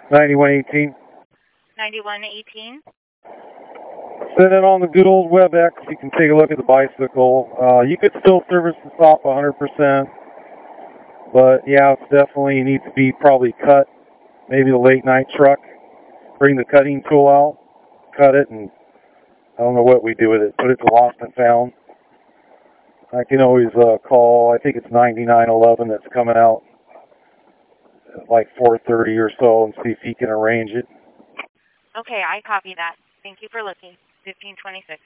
9118. 9118. Send it on the good old WebEx. You can take a look at the bicycle. You could still service the top 100%, but yeah, it's definitely needs to be probably cut. Maybe the late night truck. Bring the cutting tool out, cut it, and I don't know what we do with it. Put it to lost and found. I can always call. I think it's 9911 that's coming out at like 4:30 or so, and see if he can arrange it. Okay, I copy that. Thank you for looking. 1526.